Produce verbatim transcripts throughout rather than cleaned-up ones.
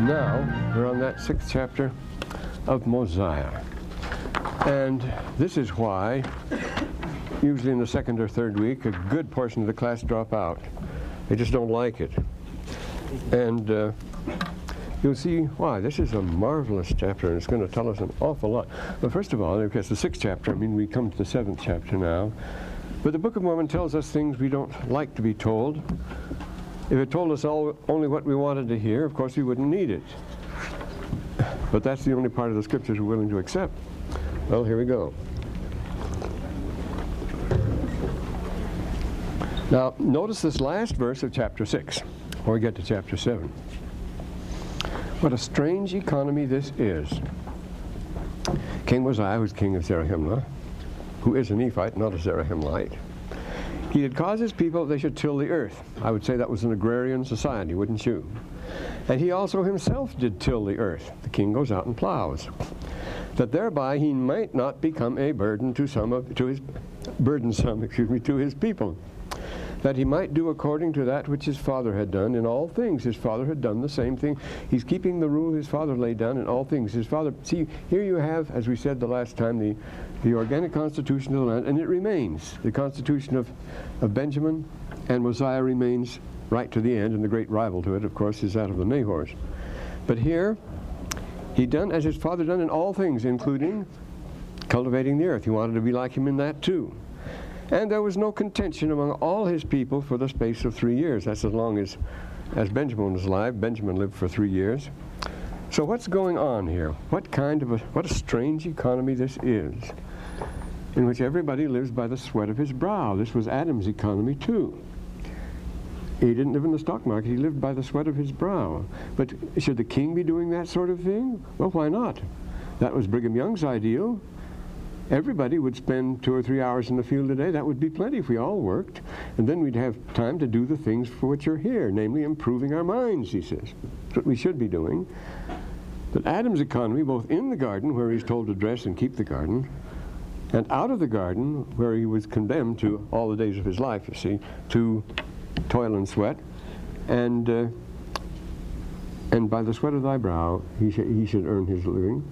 now we're on that sixth chapter of Mosiah. And this is why, usually in the second or third week, a good portion of the class drop out. They just don't like it. And uh, you'll see why. This is a marvelous chapter, and it's going to tell us an awful lot. But first of all, because the sixth chapter, I mean, we come to the seventh chapter now. But the Book of Mormon tells us things we don't like to be told. If it told us all, only what we wanted to hear, of course we wouldn't need it. But that's the only part of the scriptures we're willing to accept. Well, here we go. Now, notice this last verse of chapter six, before we get to chapter seven. What a strange economy this is. King Mosiah, who's king of Zarahemla, who is a Nephite, not a Zarahemlite, he had caused his people they should till the earth. I would say that was an agrarian society, wouldn't you? And he also himself did till the earth. The king goes out and plows, that thereby he might not become a burden to some of to his burdensome, excuse me, to his people, that he might do according to that which his father had done in all things. His father had done the same thing. He's keeping the rule his father laid down in all things. His father, see, here you have, as we said the last time, the, the organic constitution of the land, and it remains. The constitution of, of Benjamin and Mosiah remains right to the end, and the great rival to it, of course, is that of the Nahors. But here, he done as his father done in all things, including cultivating the earth. He wanted to be like him in that too. And there was no contention among all his people for the space of three years. That's as long as, as Benjamin was alive. Benjamin lived for three years. So what's going on here? What kind of a, what a strange economy this is, in which everybody lives by the sweat of his brow. This was Adam's economy too. He didn't live in the stock market. He lived by the sweat of his brow. But should the king be doing that sort of thing? Well, why not? That was Brigham Young's ideal. Everybody would spend two or three hours in the field a day. That would be plenty if we all worked. And then we'd have time to do the things for which you're here, namely improving our minds, he says. That's what we should be doing. But Adam's economy, both in the garden, where he's told to dress and keep the garden, and out of the garden, where he was condemned to all the days of his life, you see, to toil and sweat, and uh, and by the sweat of thy brow he, sh he should earn his living.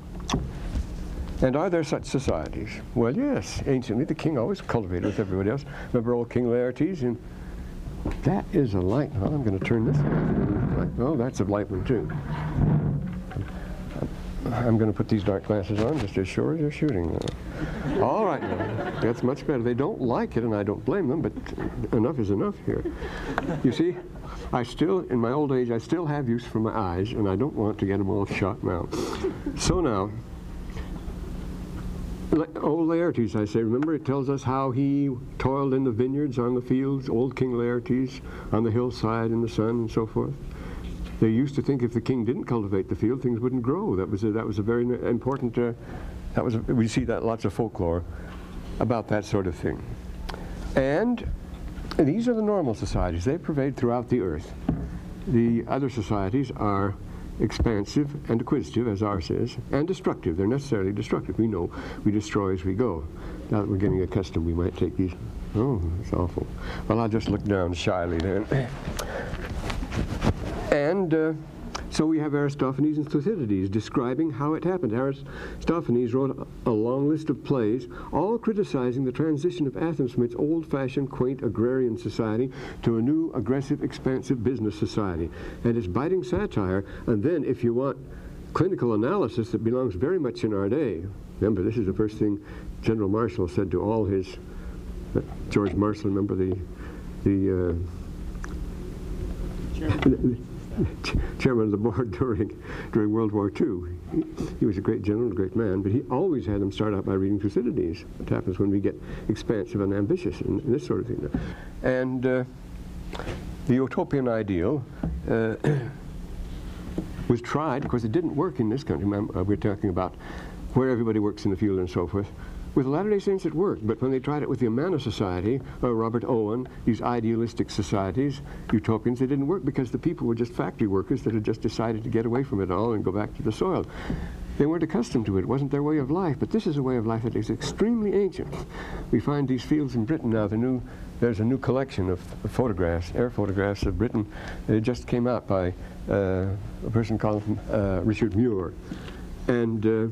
And are there such societies? Well, yes. Anciently, the king always cultivated with everybody else. Remember old King Laertes? And that is a light. Well, I'm going to turn this on. Oh, that's a light one, too. I'm going to put these dark glasses on just as sure as you're shooting now. All right, now. That's much better. They don't like it, and I don't blame them, but enough is enough here. You see, I still, in my old age, I still have use for my eyes, and I don't want to get them all shot now. So now, old Laertes, I say, remember it tells us how he toiled in the vineyards, on the fields, old King Laertes, on the hillside in the sun and so forth. They used to think if the king didn't cultivate the field, things wouldn't grow. That was a, that was a very important, uh, that was a, we see that lots of folklore about that sort of thing. And these are the normal societies. They pervade throughout the earth. The other societies are expansive and acquisitive, as ours is, and destructive. They're necessarily destructive. We know we destroy as we go. Now that we're getting accustomed, we might take these. Oh, it's awful. Well, I'll just look down shyly then. And uh, so we have Aristophanes and Thucydides describing how it happened. Aristophanes wrote a long list of plays, all criticizing the transition of Athens from its old-fashioned, quaint agrarian society to a new, aggressive, expansive business society. And it's biting satire. And then, if you want clinical analysis that belongs very much in our day, remember, this is the first thing General Marshall said to all his, uh, George Marshall, remember the, the, uh, chairman of the board during during World War Two. He, he was a great general, a great man, but he always had them start out by reading Thucydides. What happens when we get expansive and ambitious and, and this sort of thing. And uh, the utopian ideal uh, was tried. Of course, it didn't work in this country. We're talking about where everybody works in the field and so forth. With the Latter-day Saints it worked, but when they tried it with the Amana Society, or Robert Owen, these idealistic societies, utopians, they didn't work because the people were just factory workers that had just decided to get away from it all and go back to the soil. They weren't accustomed to it. It wasn't their way of life, but this is a way of life that is extremely ancient. We find these fields in Britain now, the new there's a new collection of photographs, air photographs of Britain. It just came out by uh, a person called uh, Richard Muir. And uh,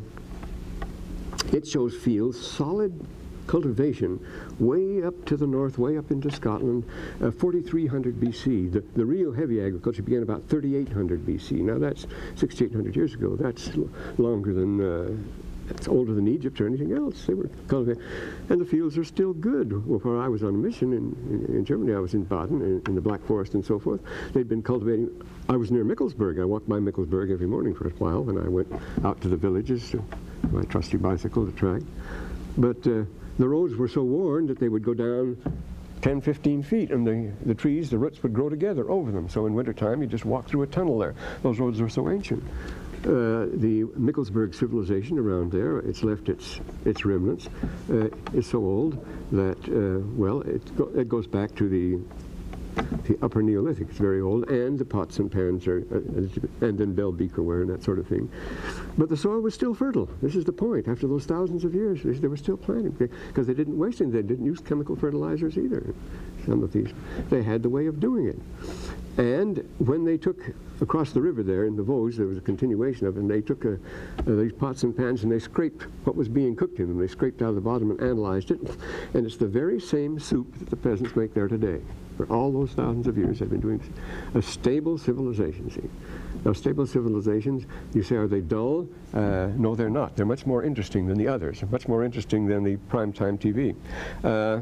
it shows fields, solid cultivation, way up to the north, way up into Scotland, uh, forty-three hundred B C. The, the real heavy agriculture began about thirty-eight hundred B C. Now that's sixty-eight hundred years ago. That's l longer than, uh, it's older than Egypt or anything else. They were cultivating. And the fields are still good. Well, where I was on a mission in, in, in Germany, I was in Baden, in, in the Black Forest and so forth. They'd been cultivating. I was near Mickelsburg. I walked by Mickelsburg every morning for a while, and I went out to the villages, to my trusty bicycle to track. But uh, the roads were so worn that they would go down ten, fifteen feet, and the, the trees, the roots would grow together over them. So in wintertime, you just walk through a tunnel there. Those roads were so ancient. Uh, the Mickelsburg civilization around there, it's left its, its remnants, uh, is so old that, uh, well, it, go, it goes back to the the Upper Neolithic. It's very old, and the pots and pans are, uh, and then bell beakerware and that sort of thing. But the soil was still fertile. This is the point. After those thousands of years, they were still planting because they didn't waste anything. They didn't use chemical fertilizers either. Some of these, they had the way of doing it. And when they took across the river there in the Vosges, there was a continuation of it, and they took uh, uh, these pots and pans and they scraped what was being cooked in them. They scraped out of the bottom and analyzed it, and it's the very same soup that the peasants make there today. For all those thousands of years, they've been doing this. A stable civilization, see. Now, stable civilizations, you say, are they dull? Uh, no, they're not. They're much more interesting than the others, much more interesting than the primetime T V. Uh,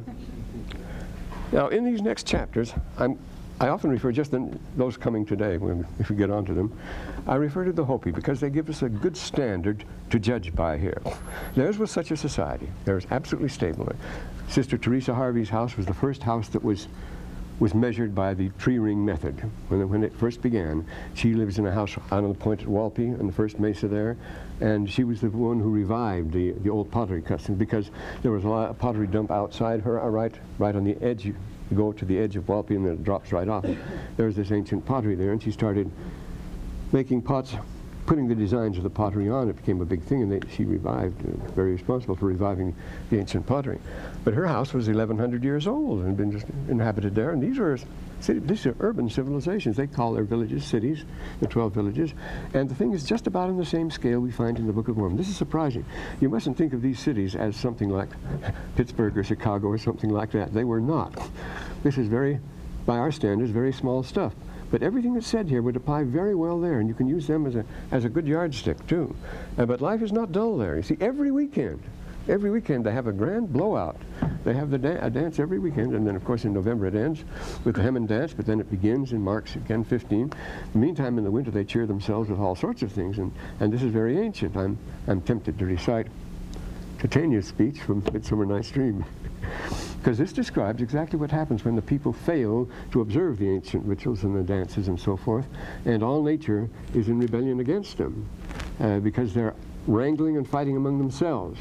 now, in these next chapters, I'm I often refer, just in those coming today, when, if we get onto them, I refer to the Hopi because they give us a good standard to judge by here. Theirs was such a society. Theirs absolutely stable. Sister Teresa Harvey's house was the first house that was was measured by the tree ring method. When it, when it first began, she lives in a house out on the point at Walpi, on the first mesa there, and she was the one who revived the, the old pottery custom because there was a lot of pottery dump outside her, right, right on the edge. You go to the edge of Walpi and then it drops right off. There was this ancient pottery there, and she started making pots, putting the designs of the pottery on. It became a big thing, and they, she revived, uh, very responsible for reviving the ancient pottery. But her house was eleven hundred years old and had been just inhabited there, and these were city, these are urban civilizations. They call their villages cities, the twelve villages, and the thing is just about on the same scale we find in the Book of Mormon. This is surprising. You mustn't think of these cities as something like Pittsburgh or Chicago or something like that. They were not. This is very, by our standards, very small stuff. But everything that's said here would apply very well there, and you can use them as a, as a good yardstick, too. Uh, but life is not dull there. You see, every weekend, every weekend they have a grand blowout. They have the da a dance every weekend, and then, of course, in November it ends with the Hemin dance, but then it begins in March again, fifteen. In the meantime, in the winter, they cheer themselves with all sorts of things, and, and this is very ancient. I'm, I'm tempted to recite Titania's speech from Midsummer Night's Dream. Because this describes exactly what happens when the people fail to observe the ancient rituals and the dances and so forth, and all nature is in rebellion against them, uh, because they're wrangling and fighting among themselves.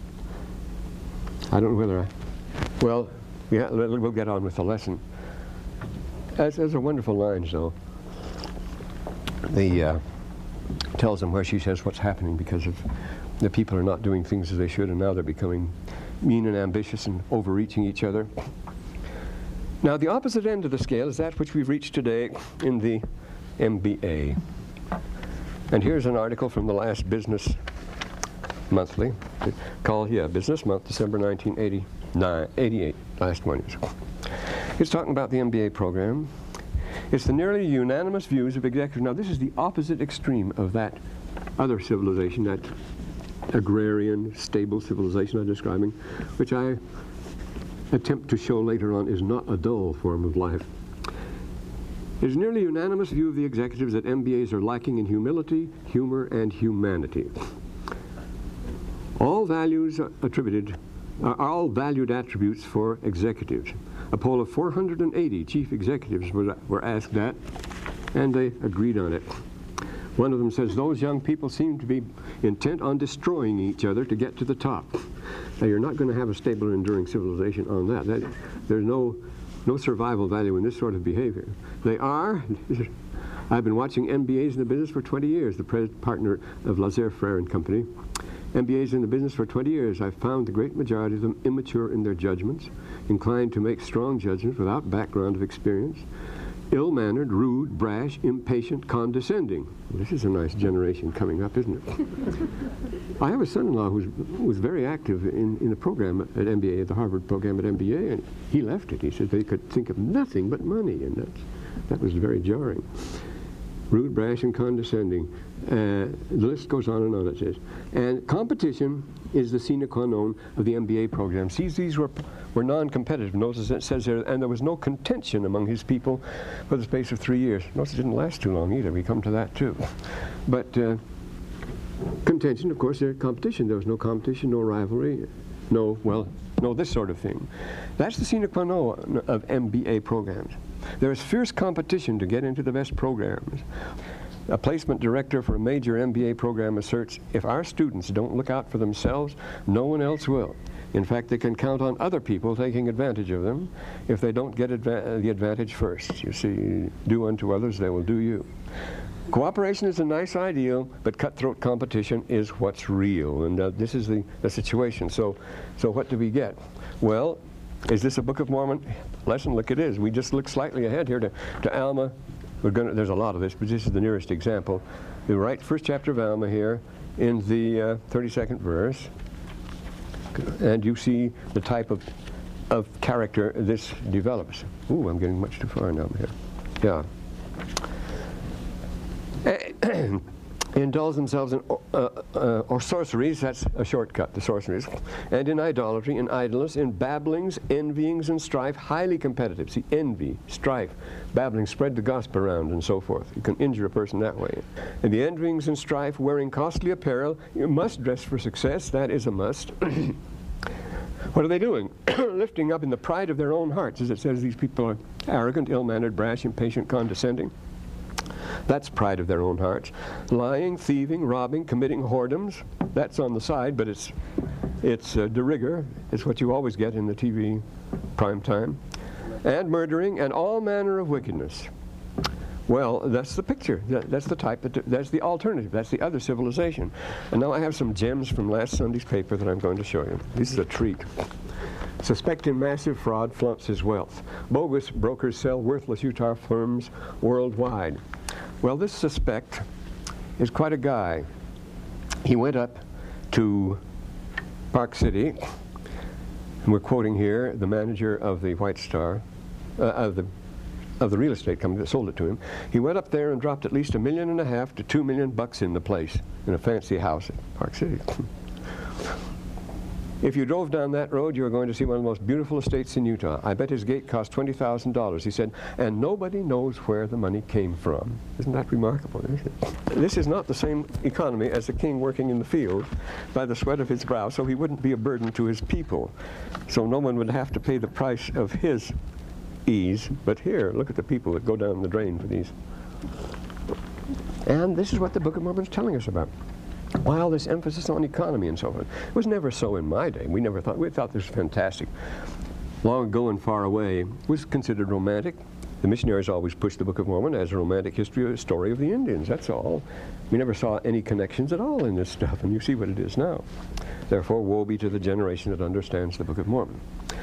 I don't know whether I... Well, yeah, we'll get on with the lesson. As, as a wonderful lines, though. The uh, tells them where she says what's happening because of the people are not doing things as they should, and now they're becoming mean and ambitious and overreaching each other. Now, the opposite end of the scale is that which we've reached today in the M B A. And here's an article from the last Business Monthly, called, yeah, Business Month, December nineteen eighty-eight, last one. It's talking about the M B A program. It's the nearly unanimous views of executives. Now, this is the opposite extreme of that other civilization, that agrarian, stable civilization I'm describing, which I attempt to show later on is not a dull form of life. It is nearly unanimous view of the executives that M B As are lacking in humility, humor, and humanity. All values attributed are all valued attributes for executives. A poll of four hundred eighty chief executives were, were asked that, and they agreed on it. One of them says, those young people seem to be intent on destroying each other to get to the top. Now, you're not going to have a stable and enduring civilization on that. that there's no, no survival value in this sort of behavior. They are, I've been watching M B As in the business for twenty years, the president partner of Lazare Frere and Company. M B As in the business for twenty years. I've found the great majority of them immature in their judgments, inclined to make strong judgments without background of experience, ill-mannered, rude, brash, impatient, condescending. This is a nice generation coming up, isn't it? I have a son-in-law who was very active in, in the program at M B A, the Harvard program at M B A, and he left it. He said they could think of nothing but money, and that's, that was very jarring. Rude, brash, and condescending. Uh, the list goes on and on, it says. And competition is the sine qua non of the M B A program. See, these were, were non-competitive. Notice it says there, and there was no contention among his people for the space of three years. Notice it didn't last too long either. We come to that too. But uh, contention, of course, there's competition. There was no competition, no rivalry, no, well, no this sort of thing. That's the sine qua non of M B A programs. There is fierce competition to get into the best programs. A placement director for a major M B A program asserts, if our students don't look out for themselves, no one else will. In fact, they can count on other people taking advantage of them if they don't get adva the advantage first. You see, do unto others, they will do you. Cooperation is a nice ideal, but cutthroat competition is what's real, and uh, this is the, the situation. So, so what do we get? Well, is this a Book of Mormon lesson? Look, it is. We just look slightly ahead here to, to Alma. We're gonna, there's a lot of this, but this is the nearest example. The right first chapter of Alma here in the uh, thirty-second verse, and you see the type of, of character this develops. Ooh, I'm getting much too far now here. Yeah. Indulge themselves in uh, uh, or sorceries, that's a shortcut, the sorceries, and in idolatry, in idleness, in babblings, envyings, and strife, highly competitive. See, envy, strife, babbling, spread the gossip around, and so forth. You can injure a person that way. And the envyings and strife, wearing costly apparel, you must dress for success, that is a must. What are they doing? Lifting up in the pride of their own hearts, as it says these people are arrogant, ill-mannered, brash, impatient, condescending. That's pride of their own hearts. Lying, thieving, robbing, committing whoredoms. That's on the side, but it's it's uh, de rigueur. It's what you always get in the T V prime time. And murdering and all manner of wickedness. Well, that's the picture. That, that's the type. That, that's the alternative. That's the other civilization. And now I have some gems from last Sunday's paper that I'm going to show you. This is a treat. Suspecting massive fraud flumps his wealth. Bogus brokers sell worthless Utah firms worldwide. Well, this suspect is quite a guy. He went up to Park City, and we're quoting here the manager of the White Star, uh, of the of the real estate company that sold it to him. He went up there and dropped at least a million and a half to two million bucks in the place, in a fancy house at Park City. If you drove down that road, you were going to see one of the most beautiful estates in Utah. I bet his gate cost twenty thousand dollars, he said, and nobody knows where the money came from. Isn't that remarkable? Isn't it? This is not the same economy as the king working in the field by the sweat of his brow, so he wouldn't be a burden to his people. So no one would have to pay the price of his ease. But here, look at the people that go down the drain for these. And this is what the Book of Mormon is telling us about. While this emphasis on economy and so forth, it was never so in my day. We never thought, we thought this was fantastic. Long ago and far away, it was considered romantic. The missionaries always pushed the Book of Mormon as a romantic history, a story of the Indians, that's all. We never saw any connections at all in this stuff, and you see what it is now. Therefore, woe be to the generation that understands the Book of Mormon.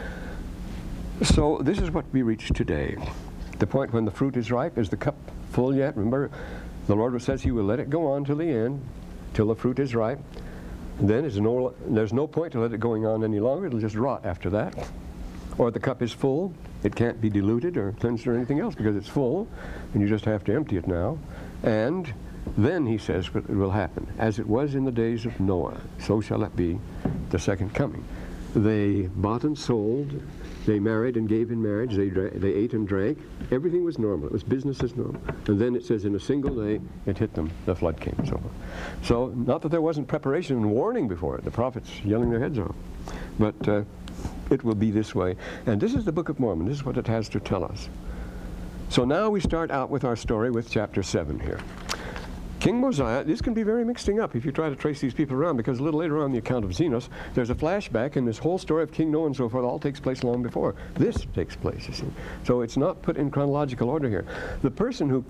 So this is what we reach today. The point when the fruit is ripe, is the cup full yet? Remember, the Lord says he will let it go on till the end, till the fruit is ripe. And then there's no, there's no point to let it going on any longer. It'll just rot after that. Or the cup is full. It can't be diluted or cleansed or anything else because it's full, and you just have to empty it now. And then he says what will happen. As it was in the days of Noah, so shall it be the second coming. They bought and sold. They married and gave in marriage. They, they ate and drank. Everything was normal. It was business as normal. And then it says in a single day, it hit them. The flood came and so on. So not that there wasn't preparation and warning before it. The prophets yelling their heads off. But uh, it will be this way. And this is the Book of Mormon. This is what it has to tell us. So now we start out with our story with chapter seven here. King Mosiah, this can be very mixing up if you try to trace these people around, because a little later on in the account of Zenos, there's a flashback, and this whole story of King Noah and so forth all takes place long before this takes place, you see. So it's not put in chronological order here. The person who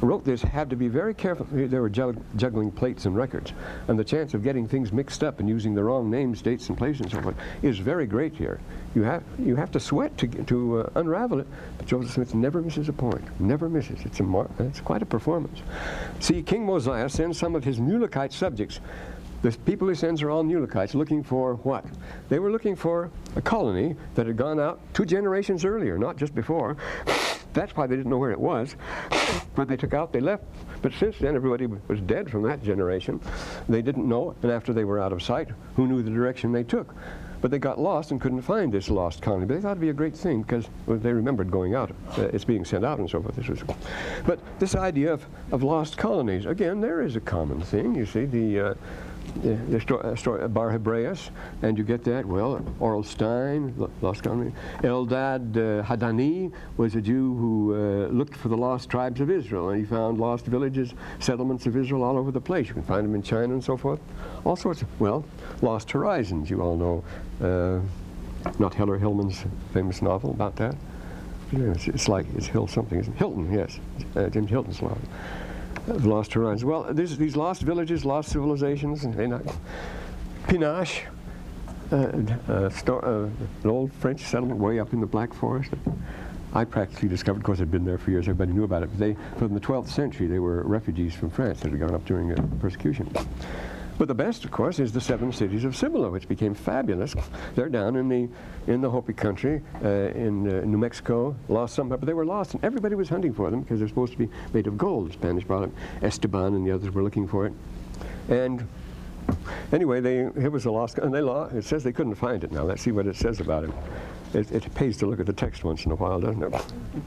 wrote this had to be very careful. They were jug juggling plates and records, and the chance of getting things mixed up and using the wrong names, dates, and places and so forth is very great here. You have you have to sweat to to uh, unravel it. But Joseph Smith never misses a point. Never misses. It's a mar it's quite a performance. See, King Mosiah sends some of his Mulekite subjects. The people he sends are all Mulekites, looking for what? They were looking for a colony that had gone out two generations earlier, not just before. That's why they didn't know where it was. When they took out, they left. But since then, everybody was dead from that generation. They didn't know, and after they were out of sight, who knew the direction they took? But they got lost and couldn't find this lost colony. But they thought it'd be a great thing because well, they remembered going out. Uh, it's being sent out and so forth. This was, but this idea of, of lost colonies, again, there is a common thing. You see, the uh, The, the story, uh, story, uh, Bar Hebraeus, and you get that. Well, Oral Stein, lost colony. Eldad uh, Hadani was a Jew who uh, looked for the lost tribes of Israel, and he found lost villages, settlements of Israel all over the place. You can find them in China and so forth. All sorts of, well, Lost Horizons, you all know. Uh, not Heller Hillman's famous novel about that. It's, it's like, it's Hill something, isn't it? Hilton, yes. Uh, James Hilton's novel. Of Lost Horizons. Well, this, these lost villages, lost civilizations, and they not Pinache, uh, uh, uh, an old French settlement way up in the Black Forest. I practically discovered, of course, I'd been there for years. Everybody knew about it. But they, from the twelfth century, they were refugees from France that had gone up during the persecution. But the best, of course, is the seven cities of Cibola, which became fabulous. They're down in the in the Hopi country, uh, in uh, New Mexico, lost some, but they were lost, and everybody was hunting for them because they're supposed to be made of gold. The Spanish brought it. Esteban and the others were looking for it. And anyway, they it was a lost, and they lost. It says they couldn't find it now. Let's see what it says about it. It, it pays to look at the text once in a while, doesn't it?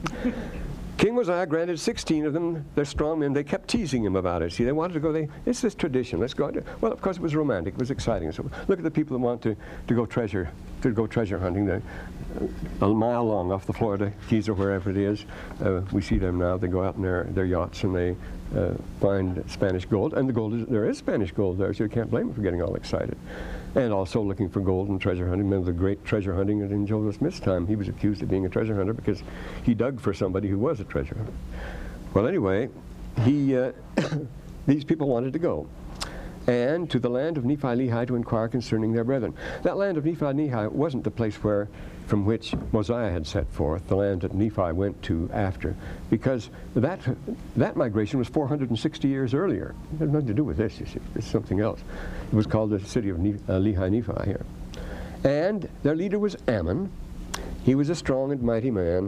King Mosiah granted sixteen of them. They're strong men. They kept teasing him about it. See, they wanted to go. They, it's this tradition. Let's go. Well, of course, it was romantic. It was exciting. So look at the people that want to to go treasure to go treasure hunting. They, a mile long off the Florida Keys or wherever it is. Uh, we see them now. They go out in their their yachts and they uh, find Spanish gold. And the gold is there is Spanish gold there, so you can't blame them for getting all excited. And also looking for gold and treasure hunting. Remember the great treasure hunting in Joseph Smith's time. He was accused of being a treasure hunter because he dug for somebody who was a treasure hunter. Well, anyway, he uh, these people wanted to go. And to the land of Nephi-Lehi to inquire concerning their brethren. That land of Nephi-Lehi wasn't the place where, from which Mosiah had set forth, the land that Nephi went to after, because that, that migration was four hundred sixty years earlier. It had nothing to do with this, you see. It's something else. It was called the city of ne uh, Lehi-Nephi here. And their leader was Ammon. He was a strong and mighty man,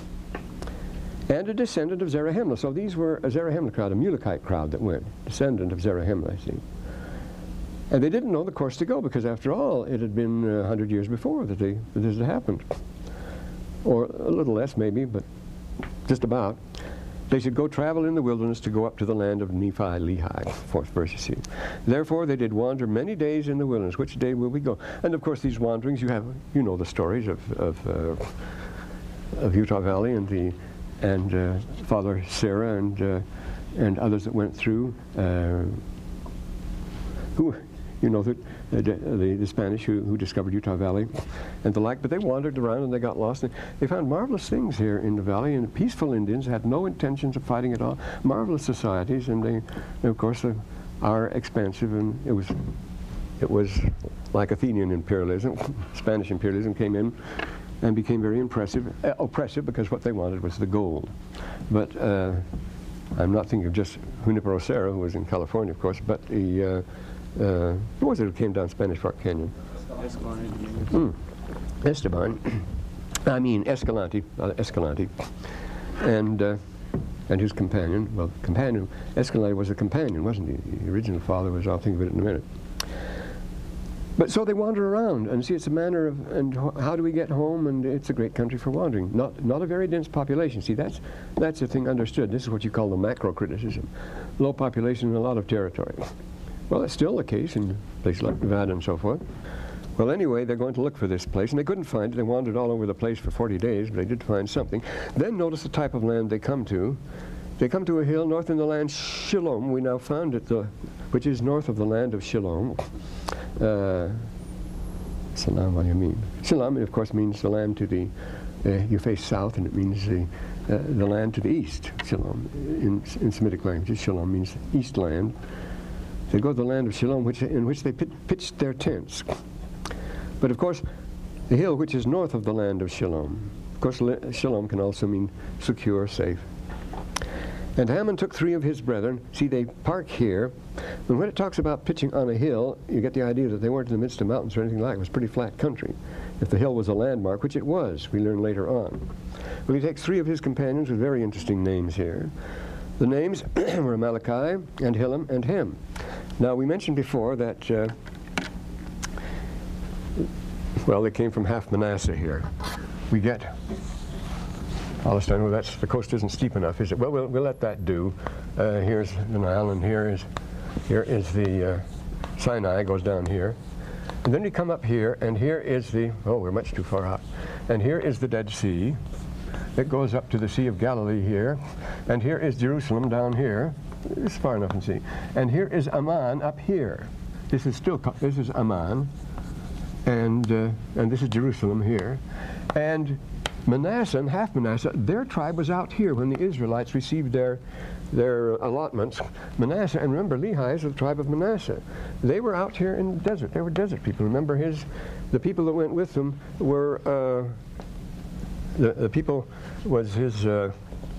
and a descendant of Zarahemla. So these were a Zarahemla crowd, a Mulekite crowd that went, descendant of Zarahemla, I see. And they didn't know the course to go because, after all, it had been a uh, hundred years before that, they, that this had happened. Or a little less, maybe, but just about. They should go travel in the wilderness to go up to the land of Nephi-Lehi, fourth verse, you see. Therefore they did wander many days in the wilderness. Which day will we go? And, of course, these wanderings, you have, you know the stories of, of, uh, of Utah Valley and the and uh, Father Sarah and, uh, and others that went through. Uh, who... You know, the, the, the, the Spanish who, who discovered Utah Valley and the like, but they wandered around and they got lost. And they found marvelous things here in the valley, and peaceful Indians had no intentions of fighting at all. Marvelous societies, and they, and of course, uh, are expansive, and it was, it was like Athenian imperialism. Spanish imperialism came in and became very impressive, uh, oppressive, because what they wanted was the gold. But uh, I'm not thinking of just Junipero Serra, who was in California, of course, but the uh, Uh, who was it who came down Spanish Fork Canyon? Esteban. Mm. Esteban. I mean Escalante, uh, Escalante, and uh, and his companion. Well, companion. Escalante was a companion, wasn't he? The original father was. I'll think of it in a minute. But so they wander around, and see, it's a manner of, and how do we get home? And it's a great country for wandering. Not not a very dense population. See, that's that's a thing understood. This is what you call the macro criticism. Low population in a lot of territory. Well, that's still the case in places like Nevada and so forth. Well, anyway, they're going to look for this place, and they couldn't find it. They wandered all over the place for forty days, but they did find something. Then notice the type of land they come to. They come to a hill north in the land Shilom. We now found it, the, which is north of the land of Shilom. Uh, Salam, what do you mean? Salam, of course, means the land to the, uh, you face south, and it means the uh, the land to the east, Shalom. In, in Semitic languages, Shalom means east land. They go to the land of Shalom, which, in which they pit, pitched their tents. But of course, the hill which is north of the land of Shalom. Of course, Shalom can also mean secure, safe. And Haman took three of his brethren. See, they park here. And when it talks about pitching on a hill, you get the idea that they weren't in the midst of mountains or anything like it. It was pretty flat country. If the hill was a landmark, which it was, we learn later on. Well, he takes three of his companions with very interesting names here. The names were Amaleki and Hilam and Hem. Now, we mentioned before that, uh, well, they came from half Manasseh here. We get Palestine. Well, that's, the coast isn't steep enough, is it? Well, we'll, we'll let that do. Uh, here's the Nile, and here is, here is the uh, Sinai, goes down here. And then you come up here, and here is the, oh, we're much too far out. And here is the Dead Sea. It goes up to the Sea of Galilee here. And here is Jerusalem down here. It's far enough and see. And here is Amman up here. This is still, this is Amman. And, uh, and this is Jerusalem here. And Manasseh and half Manasseh, their tribe was out here when the Israelites received their, their allotments. Manasseh, and remember, Lehi is the tribe of Manasseh. They were out here in the desert. They were desert people. Remember, his, the people that went with them were, uh, the, the people was his, uh,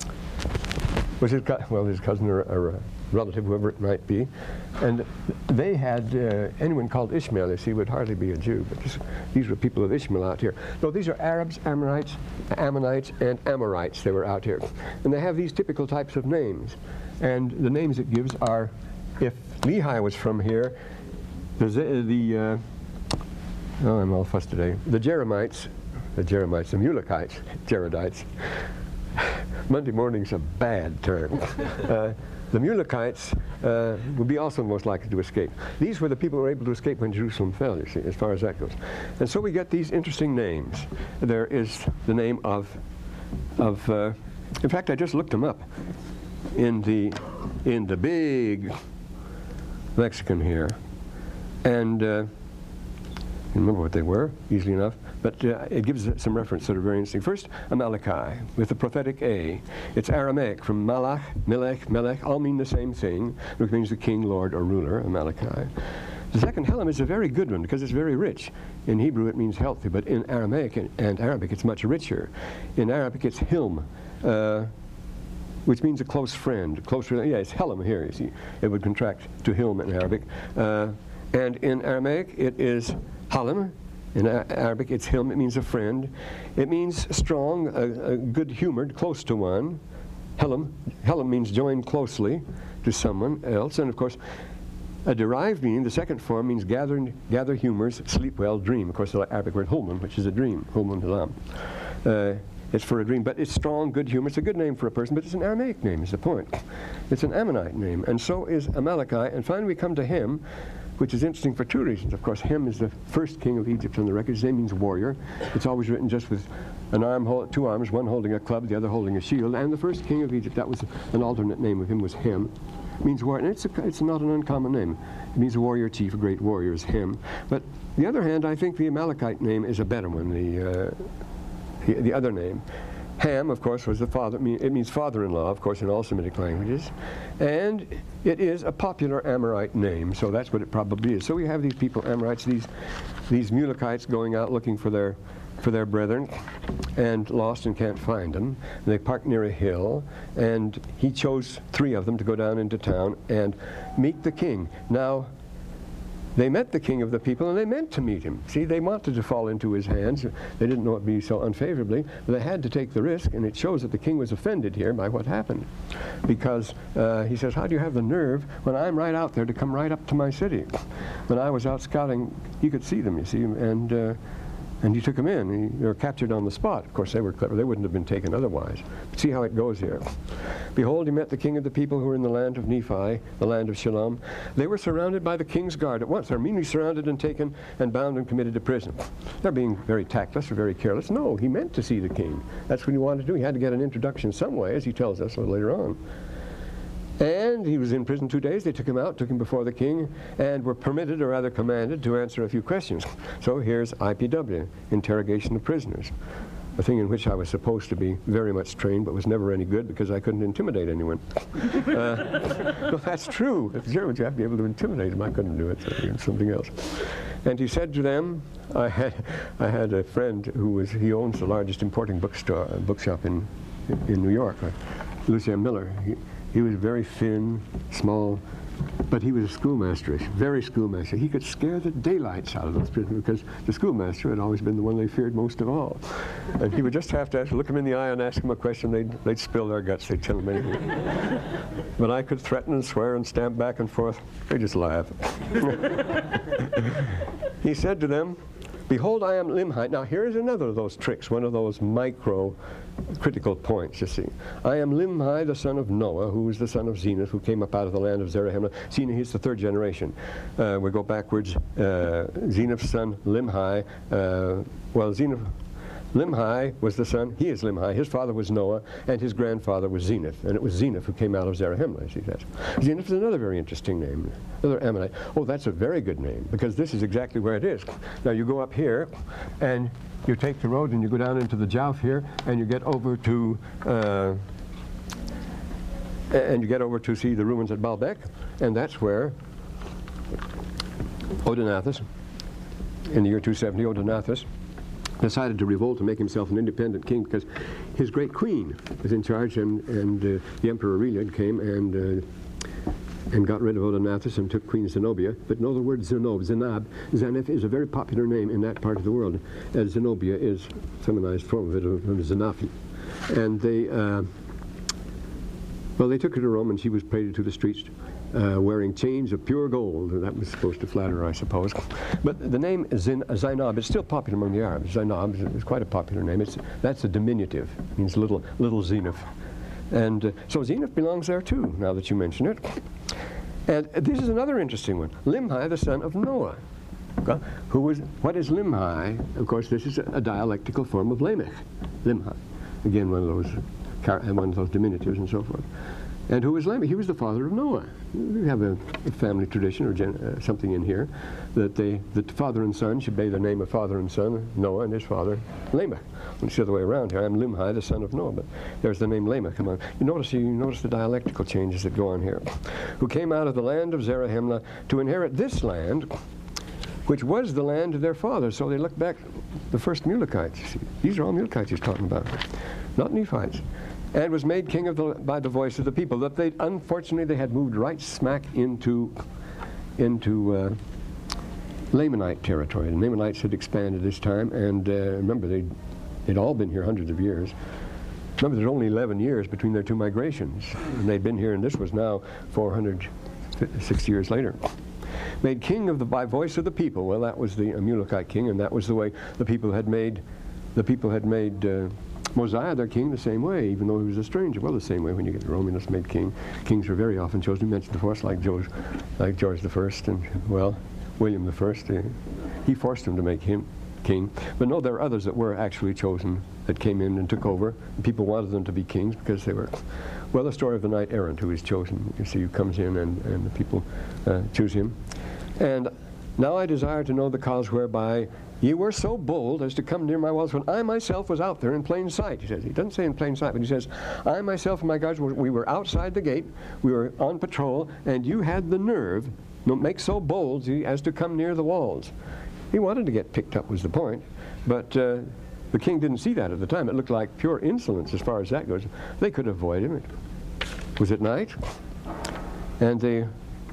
was his, well, his cousin or, or a relative, whoever it might be. And they had uh, anyone called Ishmael, you see, would hardly be a Jew. But this, these were people of Ishmael out here. No, these are Arabs, Ammonites, Ammonites, and Amorites. They were out here. And they have these typical types of names. And the names it gives are, if Lehi was from here, the, the uh, oh, I'm all fussed today. The Jeremites, the Jeremites, the Mulekites, Jaredites. Monday morning's a bad term. Uh, The Mulekites uh, would be also most likely to escape. These were the people who were able to escape when Jerusalem fell, you see, as far as that goes. And so we get these interesting names. There is the name of, of uh, in fact, I just looked them up in the, in the big lexicon here. And uh, I remember what they were, easily enough, but uh, it gives some reference that are very interesting. First, Amaleki, with the prophetic A. It's Aramaic, from Malach, Melech, Melech, all mean the same thing, which means the king, lord, or ruler, Amaleki. The second, Helam, is a very good one, because it's very rich. In Hebrew, it means healthy, but in Aramaic and, and Arabic, it's much richer. In Arabic, it's Hilm, uh, which means a close friend. Close, yeah, it's Helam here, you see. It would contract to Hilm in Arabic. Uh, and in Aramaic, it is Halim. In Arabic, it's Hilm. It means a friend. It means strong, a, a good-humored, close to one. Helam, Helam means joined closely to someone else. And of course, a derived meaning, the second form, means gather, gather humors, sleep well, dream. Of course, the Arabic word hulmun, which is a dream, hulmun halam. Uh, it's for a dream, but it's strong, good humor. It's a good name for a person, but it's an Aramaic name, is the point. It's an Ammonite name, and so is Amaleki. And finally, we come to Hem, which is interesting for two reasons. Of course, Hem is the first king of Egypt on the record. His name means warrior. It's always written just with an arm, hold, two arms, one holding a club, the other holding a shield. And the first king of Egypt, that was an alternate name of him, was Hem. It means warrior, and it's, a, it's not an uncommon name. It means a warrior chief, a great warrior is Hem. But on the other hand, I think the Amalekite name is a better one, the, uh, the, the other name. Ham, of course, was the father. It means father-in-law, of course, in all Semitic languages. And it is a popular Amorite name, so that's what it probably is. So we have these people, Amorites, these, these Mulekites going out looking for their, for their brethren, and lost and can't find them. And they park near a hill, and he chose three of them to go down into town and meet the king. Now, they met the king of the people, and they meant to meet him. See, they wanted to fall into his hands. They didn't know it would be so unfavorably, but they had to take the risk, and it shows that the king was offended here by what happened. Because uh, he says, how do you have the nerve when I'm right out there to come right up to my city? When I was out scouting, you could see them, you see, and uh, and you took them in. They were captured on the spot. Of course, they were clever. They wouldn't have been taken otherwise. But see how it goes here. Behold, he met the king of the people who were in the land of Nephi, the land of Shalom. They were surrounded by the king's guard at once. They're immediately surrounded and taken and bound and committed to prison. They're being very tactless or very careless. No, he meant to see the king. That's what he wanted to do. He had to get an introduction some way, as he tells us a little later on. And he was in prison two days. They took him out, took him before the king, and were permitted, or rather commanded, to answer a few questions. So here's I P W, interrogation of prisoners. a thing in which I was supposed to be very much trained, but was never any good because I couldn't intimidate anyone. uh, no, that's true. If Germans, you have to be able to intimidate them. I couldn't do it, so it's something else. And he said to them, I had, I had a friend who was, he owns the largest importing bookstore, bookshop in, in New York, uh, Lucien Miller. He, he was very thin, small, but he was a schoolmasterish, very schoolmaster. He could scare the daylights out of those prisoners because the schoolmaster had always been the one they feared most of all. And he would just have to ask, look them in the eye and ask them a question. They'd, they'd spill their guts. They'd tell them anything. But I could threaten and swear and stamp back and forth. They just laugh. He said to them, behold, I am Limhi. Now here's another of those tricks, one of those micro critical points, you see. I am Limhi, the son of Noah, who is the son of Zeniff, who came up out of the land of Zarahemla. Zeniff, he's the third generation. Uh, we go backwards. Uh, Zeniff's son, Limhi. Uh, well, Zeniff, Limhi was the son, he is Limhi, his father was Noah, and his grandfather was Zeniff, and it was Zeniff who came out of Zarahemla, as he says. Zeniff is another very interesting name, another Ammonite. Oh, that's a very good name, because this is exactly where it is. Now you go up here, and you take the road, and you go down into the Jouf here, and you get over to, uh, and you get over to see the ruins at Baalbek, and that's where Odenathus, in the year two seventy, Odenathus, decided to revolt and make himself an independent king because his great queen was in charge, and, and uh, the Emperor Aurelian came and uh, and got rid of Odenathus and took Queen Zenobia. But know the word Zenob, Zenab, Zanef is a very popular name in that part of the world, as Zenobia is a feminized form of it, of Zenafi. And they, uh, well, they took her to Rome, and she was paraded to the streets Uh, wearing chains of pure gold. That was supposed to flatter her, I suppose. But the name Zin Zainab is still popular among the Arabs. Zainab is, is quite a popular name. It's, that's a diminutive. It means little, little Zeniff. And uh, so Zeniff belongs there too, now that you mention it. And this is another interesting one. Limhi, the son of Noah. Okay. Who was, what is Limhi? Of course, this is a, a dialectical form of Lamech. Limhi. Again, one of those, one of those diminutives and so forth. And who was Lamech? He was the father of Noah. We have a, a family tradition or gen, uh, something in here that they, that father and son should bear the name of father and son, Noah and his father, Lamech. And it's the other way around here. I'm Limhi, the son of Noah, but there's the name Lamech. Come on. You notice, you notice the dialectical changes that go on here. Who came out of the land of Zarahemla to inherit this land, which was the land of their fathers. So they look back, the first Mulekites. You see. These are all Mulekites he's talking about, not Nephites. And was made king of the, by the voice of the people. That they, unfortunately, they had moved right smack into, into uh, Lamanite territory. The Lamanites had expanded this time, and uh, remember, they'd, they'd all been here hundreds of years. Remember, there's only eleven years between their two migrations, and they'd been here, and this was now four hundred sixty years later. Made king of the by voice of the people. Well, that was the Amulekite king, and that was the way the people had made, the people had made. Uh, Mosiah, their king, the same way, even though he was a stranger. Well, the same way when you get Romulus made king. Kings were very often chosen. We mentioned before, like George, like George the First, and, well, William the First. Uh, he forced him to make him king. But no, there are others that were actually chosen that came in and took over. And people wanted them to be kings because they were, well, the story of the knight errant who is chosen. You see, who comes in and, and the people uh, choose him. And now I desire to know the cause whereby ye were so bold as to come near my walls when I myself was out there in plain sight. He says, he doesn't say in plain sight, but he says, I myself and my guards, we were outside the gate, we were on patrol, and you had the nerve, no, make so bold as to come near the walls. He wanted to get picked up was the point, but uh, the king didn't see that at the time. It looked like pure insolence as far as that goes. They could avoid him. It was at night, and they,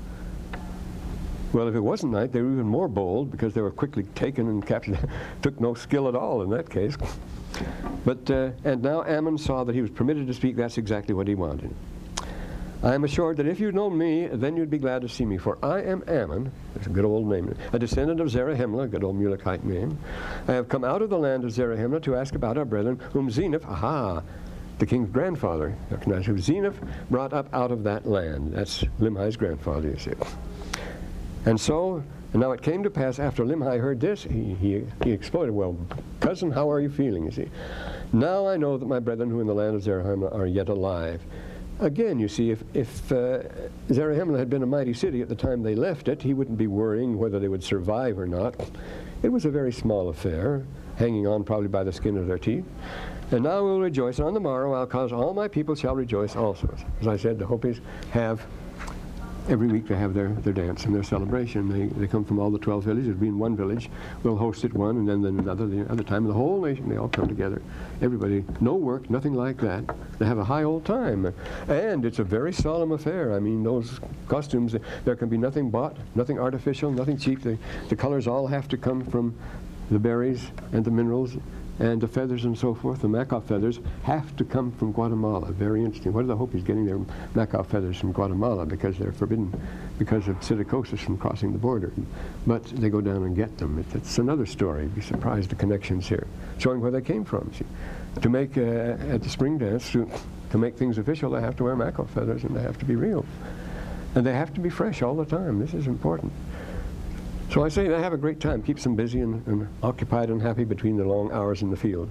well, if it wasn't night, they were even more bold because they were quickly taken and captured. Took no skill at all in that case. But, uh, and now Ammon saw that he was permitted to speak. That's exactly what he wanted. I am assured that if you'd known me, then you'd be glad to see me. For I am Ammon, that's a good old name, a descendant of Zarahemla, a good old Mulekite name. I have come out of the land of Zarahemla to ask about our brethren, whom Zeniff, aha, the king's grandfather, who Zeniff brought up out of that land. That's Limhi's grandfather, you see. And so, and now it came to pass, after Limhi heard this, he, he, he exploded, well, cousin, how are you feeling, you see? Now I know that my brethren who in the land of Zarahemla are yet alive. Again, you see, if, if uh, Zarahemla had been a mighty city at the time they left it, he wouldn't be worrying whether they would survive or not. It was a very small affair. hanging on probably by the skin of their teeth. And now we'll rejoice, and on the morrow I'll cause all my people shall rejoice also. As I said, the Hopis have, every week they have their, their dance and their celebration. They, they come from all the twelve villages. It'll be in one village. We'll host it one, and then, then another, the other time. The whole nation, they all come together. Everybody, no work, nothing like that. They have a high old time. And it's a very solemn affair. I mean, those costumes, there can be nothing bought, nothing artificial, nothing cheap. They, the colors all have to come from the berries and the minerals and the feathers and so forth. The macaw feathers have to come from Guatemala. Very interesting. What are the Hopis getting their macaw feathers from Guatemala? Because they're forbidden because of psittacosis from crossing the border. But they go down and get them. It, it's another story. You'd be surprised the connections here, showing where they came from. See, to make, uh, at the spring dance, to, to make things official, they have to wear macaw feathers and they have to be real. And they have to be fresh all the time. This is important. So I say they have a great time, keeps them busy and, and occupied and happy between the long hours in the field.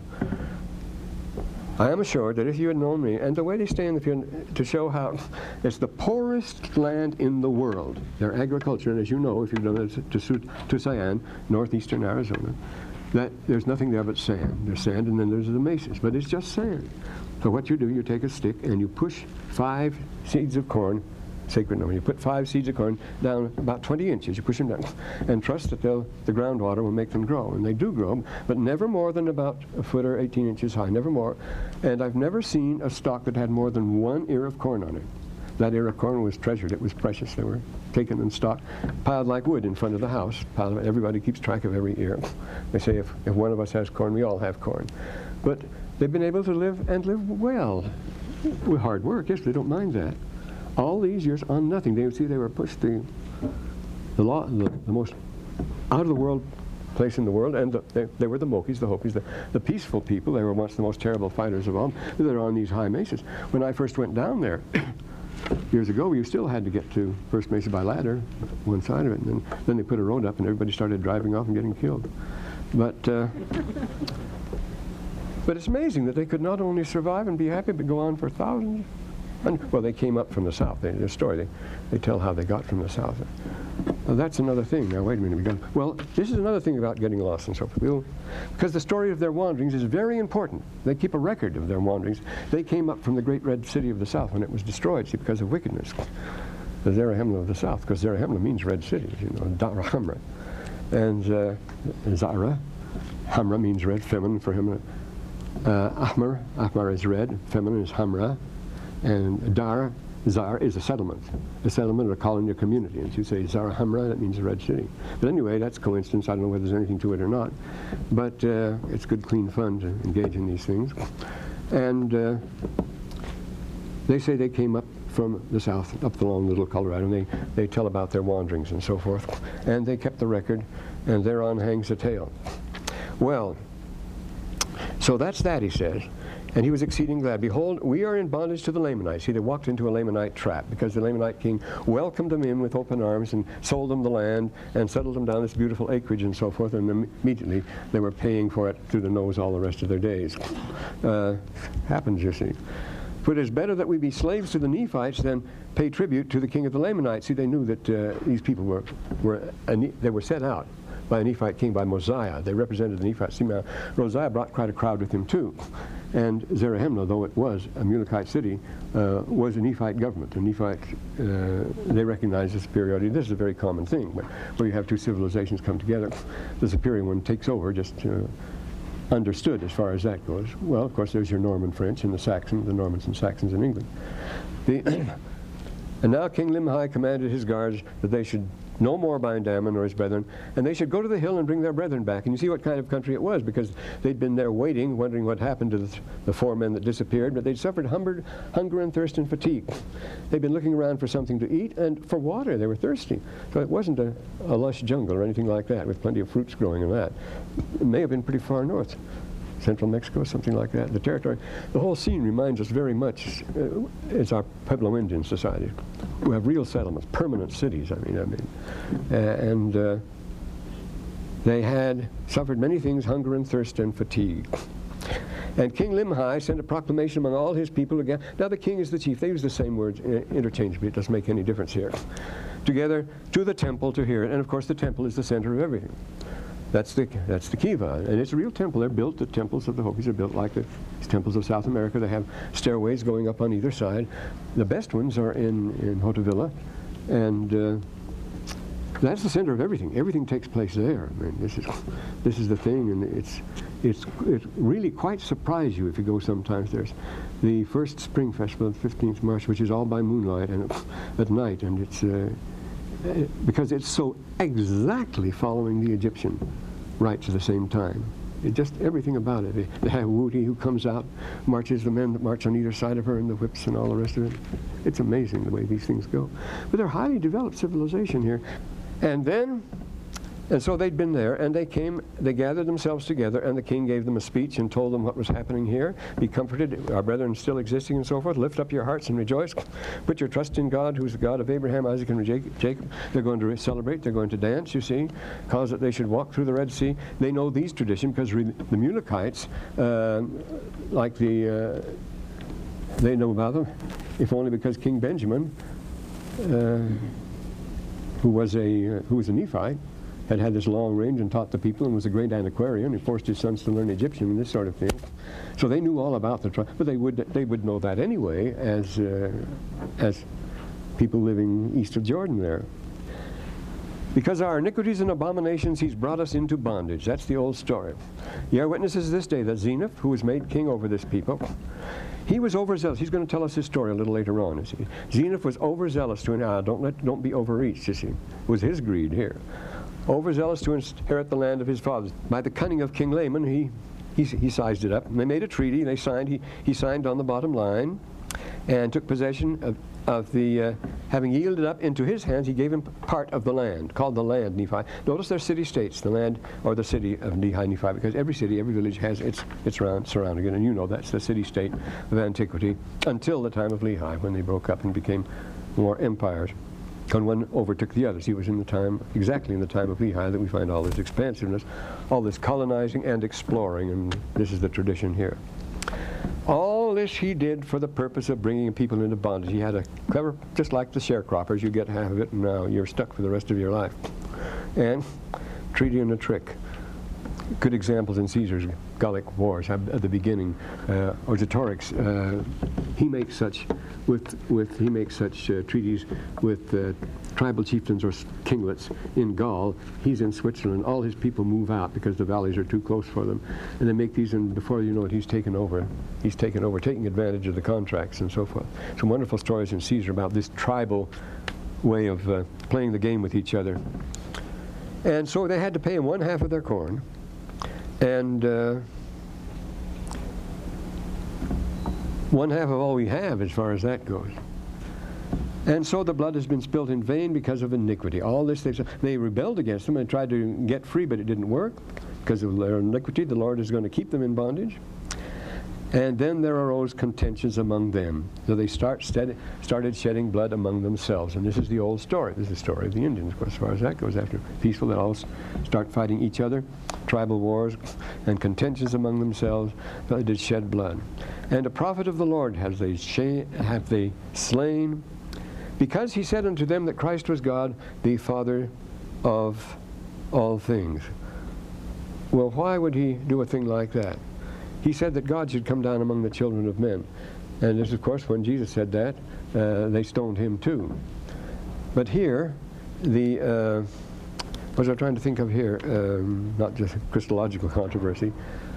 I am assured that if you had known me, and the way they stay in the field to show how it's the poorest land in the world, their agriculture, and as you know, if you've done it to, to, to Cheyenne, northeastern Arizona, that there's nothing there but sand. There's sand and then there's the mesas, but it's just sand. So what you do, you take a stick and you push five seeds of corn, sacred number. You put five seeds of corn down about twenty inches. You push them down and trust that they'll, the groundwater will make them grow. And they do grow, but never more than about a foot or eighteen inches high, never more. And I've never seen a stalk that had more than one ear of corn on it. That ear of corn was treasured. It was precious. They were taken and stocked, piled like wood in front of the house. Piled, everybody keeps track of every ear. They say if, if one of us has corn, we all have corn. But they've been able to live and live well with hard work. Yes, they don't mind that. All these years on nothing. They see they were pushed the the, law, the, the most out of the world place in the world, and the, they, they were the Moquis, the Hopis, the, the peaceful people. They were once the most terrible fighters of all. They're on these high mesas. When I first went down there years ago, you still had to get to First Mesa by ladder, one side of it, and then, then they put a road up, and everybody started driving off and getting killed. But uh, but it's amazing that they could not only survive and be happy, but go on for thousands. And, well, they came up from the south. They, their story, they, they tell how they got from the south. Now, that's another thing. Now, wait a minute. We got, well, this is another thing about getting lost and so forth. We'll, because the story of their wanderings is very important. They keep a record of their wanderings. They came up from the great red city of the south when it was destroyed, see, because of wickedness. The Zarahemla of the south, because Zarahemla means red cities, you know, Dara Hamra. And uh, Zara, Hamra means red, feminine for him. Uh, Ahmar, Ahmar is red, feminine is Hamra. And Dar, Zar, is a settlement, a settlement or a colony or community. And if you say Zara Hamra, that means a red city. But anyway, that's coincidence. I don't know whether there's anything to it or not. But uh, it's good, clean fun to engage in these things. And uh, they say they came up from the south, up the long Little Colorado, and they, they tell about their wanderings and so forth. And they kept the record, and thereon hangs the tale. Well, so that's that, he says. And he was exceeding glad. Behold, we are in bondage to the Lamanites. See, they walked into a Lamanite trap because the Lamanite king welcomed them in with open arms and sold them the land and settled them down this beautiful acreage and so forth. And immediately they were paying for it through the nose all the rest of their days. Uh, happens, you see. For it is better that we be slaves to the Nephites than pay tribute to the king of the Lamanites. See, they knew that uh, these people were, were they were set out by a Nephite king, by Mosiah. They represented the Nephites. See, now, Mosiah brought quite a crowd with him too. And Zarahemla, though it was a Mulekite city, uh, was a Nephite government. The Nephites, uh, they recognized the superiority. This is a very common thing, but where you have two civilizations come together, the superior one takes over, just uh, understood as far as that goes. Well, of course, there's your Norman French and the Saxons, the Normans and Saxons in England. The and now King Limhi commanded his guards that they should no more bind Ammon or his brethren, and they should go to the hill and bring their brethren back. And you see what kind of country it was, because they'd been there waiting, wondering what happened to the, th the four men that disappeared, but they'd suffered hunger, hunger and thirst and fatigue. They'd been looking around for something to eat and for water. They were thirsty. So it wasn't a, a lush jungle or anything like that, with plenty of fruits growing and that. It may have been pretty far north. Central Mexico, something like that. The territory, the whole scene reminds us very much, uh, it's our Pueblo Indian society. We have real settlements, permanent cities, I mean, I mean. Uh, and uh, they had suffered many things, hunger and thirst and fatigue. And King Limhi sent a proclamation among all his people again. Now the king is the chief. They use the same words interchangeably. It doesn't make any difference here. Together to the temple to hear it. And of course the temple is the center of everything. That's the, that's the kiva. And it's a real temple. They're built, the temples of the Hopis are built like the temples of South America. They have stairways going up on either side. The best ones are in, in Hotavilla. And uh, that's the center of everything. Everything takes place there. I mean, this is, this is the thing, and it's, it's, it really quite surprise you if you go sometimes. There's the first spring festival, the fifteenth of March, which is all by moonlight and at night, and it's uh, because it's so exactly following the Egyptian rites at the same time. It just everything about it. They have Wuti who comes out, marches the men that march on either side of her, and the whips and all the rest of it. It's amazing the way these things go. But they're highly developed civilization here. And then, and so they'd been there, and they came, they gathered themselves together, and the king gave them a speech and told them what was happening here. Be comforted, our brethren still existing and so forth. Lift up your hearts and rejoice. Put your trust in God, who's the God of Abraham, Isaac, and Jacob. They're going to celebrate, they're going to dance, you see, cause that they should walk through the Red Sea. They know these traditions because the Mulekites, uh, like the, uh, they know about them, if only because King Benjamin, uh, who was a uh, who was a Nephite, had had this long range and taught the people and was a great antiquarian. He forced his sons to learn Egyptian and this sort of thing. So they knew all about the tribe, but they would they would know that anyway as uh, as people living east of Jordan there. Because of our iniquities and abominations, he's brought us into bondage. That's the old story. Ye are witnesses this day that Zeniff, who was made king over this people, he was overzealous. He's going to tell us his story a little later on. You see, Zeniff was overzealous to inherit. Don't let, don't be overreached. You see, it was his greed here. Overzealous to inherit the land of his fathers. By the cunning of King Laman, he he, he sized it up. And they made a treaty. They signed. He he signed on the bottom line, and took possession of of the uh, having yielded up into his hands. He gave him part of the land, called the land Nephi. Notice they're city-states, the land or the city of Nehi Nephi, because every city, every village has its its round, surrounding it, and you know that's the city-state of antiquity until the time of Lehi, when they broke up and became more empires. And one overtook the others. He was in the time, exactly in the time of Lehi, that we find all this expansiveness, all this colonizing and exploring, and this is the tradition here. All this he did for the purpose of bringing people into bondage. He had a clever, just like the sharecroppers, you get half of it and now you're stuck for the rest of your life. And treaty and a trick. Good examples in Caesar's Gallic Wars at the beginning. Uh, Ogetorix, uh, he makes such with with he makes such uh, treaties with uh, tribal chieftains or kinglets in Gaul. He's in Switzerland. All his people move out because the valleys are too close for them, and they make these. And before you know it, he's taken over. He's taken over, taking advantage of the contracts and so forth. Some wonderful stories in Caesar about this tribal way of uh, playing the game with each other. And so they had to pay him one half of their corn. And uh, one half of all we have as far as that goes. And so the blood has been spilled in vain because of iniquity. All this, they, they rebelled against him and tried to get free, but it didn't work. Because of their iniquity, the Lord is going to keep them in bondage. And then there arose contentions among them. So they start stead, started shedding blood among themselves. And this is the old story. This is the story of the Indians, of course, as far as that goes. After peaceful, they all start fighting each other, tribal wars, and contentions among themselves. They did shed blood. And a prophet of the Lord have they, have they slain, because he said unto them that Christ was God, the Father of all things. Well, why would he do a thing like that? He said that God should come down among the children of men. And this, of course, when Jesus said that, uh, they stoned him too. But here, the, uh, what was I trying to think of here? Um, not just Christological controversy.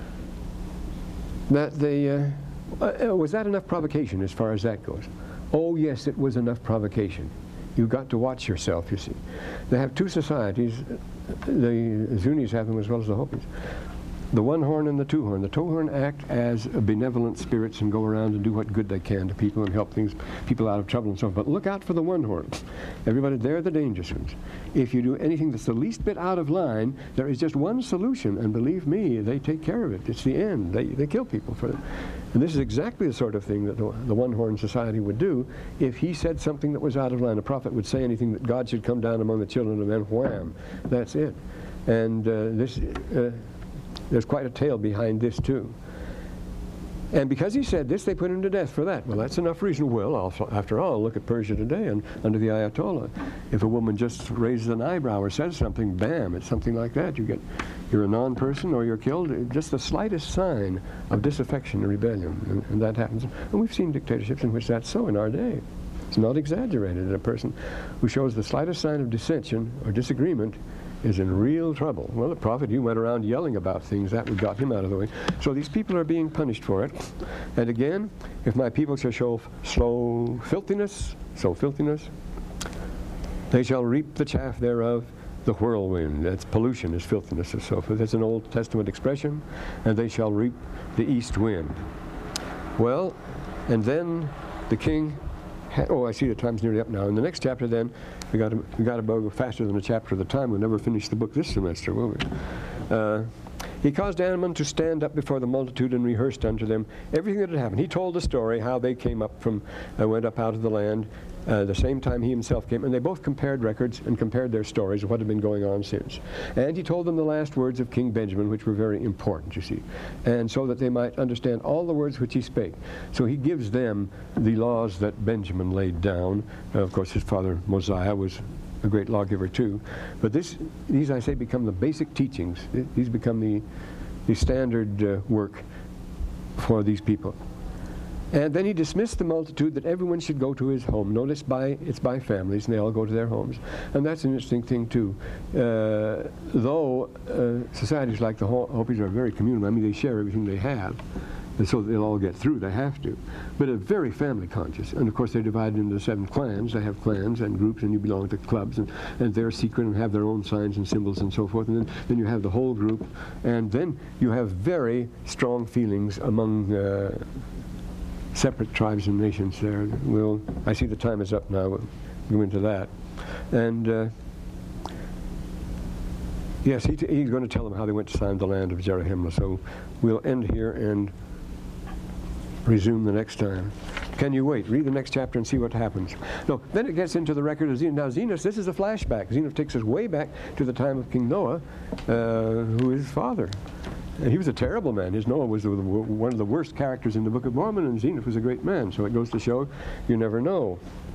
That they, uh, uh, was that enough provocation as far as that goes? Oh yes, it was enough provocation. You've got to watch yourself, you see. They have two societies. The Zunis have them as well as the Hopis. The one horn and the two horn. The two horn act as benevolent spirits and go around and do what good they can to people and help things, people out of trouble and so on. But look out for the one horn. Everybody, they're the dangerous ones. If you do anything that's the least bit out of line, there is just one solution, and believe me, they take care of it. It's the end. They, they kill people for it. And this is exactly the sort of thing that the, the one horn society would do if he said something that was out of line. A prophet would say anything that God should come down among the children of men, wham, that's it. And uh, this. Uh, There's quite a tale behind this too. And because he said this, they put him to death for that. Well, that's enough reason. Well, also, after all, look at Persia today and under the Ayatollah. If a woman just raises an eyebrow or says something, bam, it's something like that. You get, you're a non-person or you're killed. Just the slightest sign of disaffection and rebellion, and, and that happens. And we've seen dictatorships in which that's so in our day. It's not exaggerated. A person who shows the slightest sign of dissension or disagreement is in real trouble. Well, the prophet, he went around yelling about things. That got him out of the way. So these people are being punished for it. And again, if my people shall show slow filthiness, so filthiness, they shall reap the chaff thereof, the whirlwind. That's pollution, is filthiness and so forth. That's an Old Testament expression. And they shall reap the east wind. Well, and then the king, oh, I see the time's nearly up now. In the next chapter, then, we got to we got to go faster than a chapter at a time. We'll never finish the book this semester, will we? Uh, he caused Amon to stand up before the multitude and rehearsed unto them everything that had happened. He told the story how they came up from, uh, went up out of the land, uh, the same time he himself came, and they both compared records and compared their stories of what had been going on since. And he told them the last words of King Benjamin, which were very important, you see, and so that they might understand all the words which he spake. So he gives them the laws that Benjamin laid down. Uh, of course, his father Mosiah was a great lawgiver too. But this, these, I say, become the basic teachings. These become the, the standard uh, work for these people. And then he dismissed the multitude that everyone should go to his home. Notice by, it's by families, and they all go to their homes. And that's an interesting thing too. Uh, though uh, societies like the Hopis are very communal, I mean, they share everything they have. And so they'll all get through, they have to. But they're very family conscious. And of course they're divided into the seven clans. They have clans and groups, and you belong to clubs, and, and they're secret and have their own signs and symbols and so forth. And then, then you have the whole group. And then you have very strong feelings among uh, separate tribes and nations there. We'll, I see the time is up now. We'll go into that. And uh, yes, he t he's going to tell them how they went to sign the land of Zarahemla. So we'll end here and resume the next time. Can you wait? Read the next chapter and see what happens. No, then it gets into the record of Zenos. Now Zenos, this is a flashback. Zenos takes us way back to the time of King Noah, uh, who is his father. And he was a terrible man. His Noah was the, one of the worst characters in the Book of Mormon, and Zenos was a great man. So it goes to show you never know.